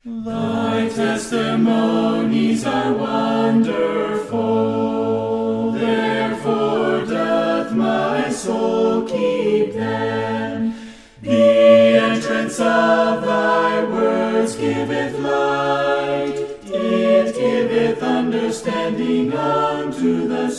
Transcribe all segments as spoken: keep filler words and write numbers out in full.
Thy testimonies are wonderful, therefore doth my soul keep them. The entrance of thy words giveth light, it giveth understanding unto the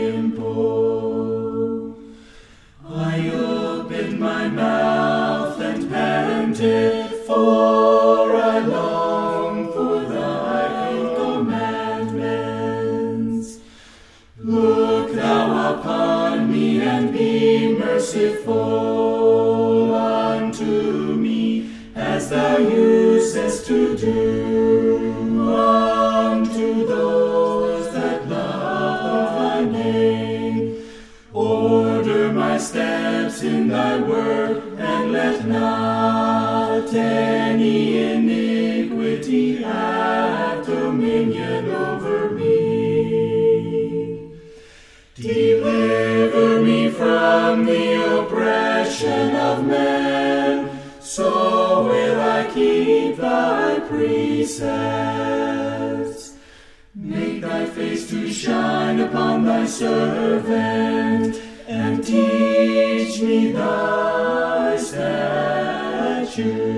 simple. I opened my mouth and panted, for I long for thy commandments. Look thou upon me and be merciful unto me, as thou usest to do unto those that love thy name. Order my steps in thy word, and let not any iniquity have dominion over me. Deliver me from the oppression of men, so will I keep thy precepts. Make thy face to shine upon thy servant, and teach me thy statutes.